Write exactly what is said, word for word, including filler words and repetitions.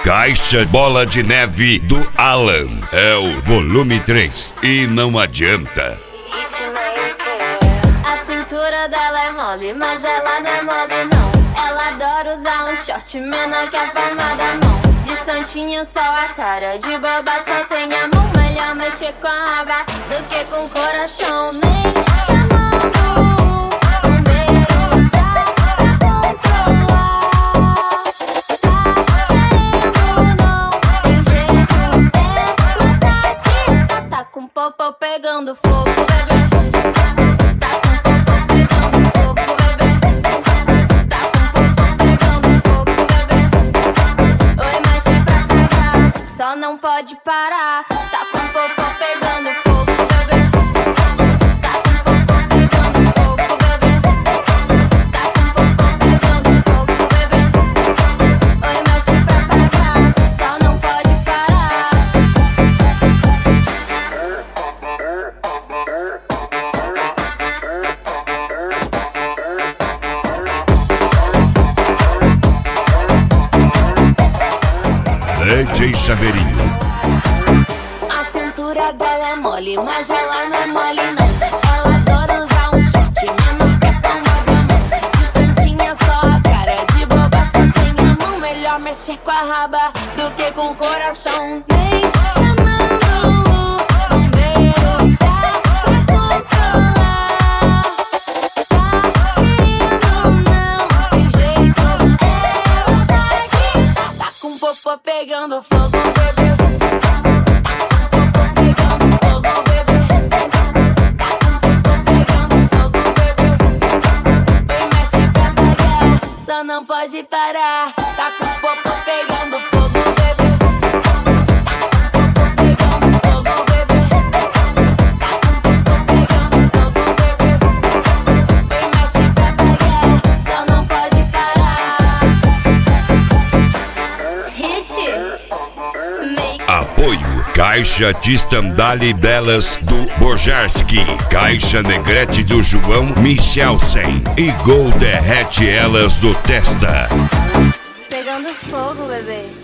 Caixa Bola de Neve do Alan. É o volume três. E não adianta. A cintura dela é mole, mas ela não é mole não. Ela adora usar um short menor que a palma da mão. De santinha só a cara, de boba só tem a mão. Melhor mexer com a raba do que com o coração. Nem chamando um beijo dá pra controlar. Tá querendo, não tem jeito, ela tá aqui. Tá, tá com popô pegando fogo, bebê. Só não pode parar, tá com o popô pegando fogo, bebê. Tá com o popô pegando fogo, bebê. Tá com o popô pegando fogo, bebê. Oi, mexe pra pagar, só não pode parar. D J Chaveirinho. A cintura dela é mole, mas ela não é mole não. Ela adora usar um short menor que a palma da mão. De santinha só a cara, de boba só tem a mão. Melhor mexer com a raba do que com o coração. Nem chamando o bombeiro dá pra controlar. Tá querendo, não tem jeito, ela tá aqui. Tá com o popô pegando fogo, bebê. Só não pode parar, tá com o popô pegando fogo, bebê. Tá com o popô pegando fogo, bebê. Tá com o popô pegando fogo, bebê. Vem mexer pra pagar, só não pode parar. Hit, make. Apoio Caixa de Estandale Belas do Borjarski, Caixa Negrete do João Michelsen e Gol Derrete Elas do Testa. Pegando fogo, bebê.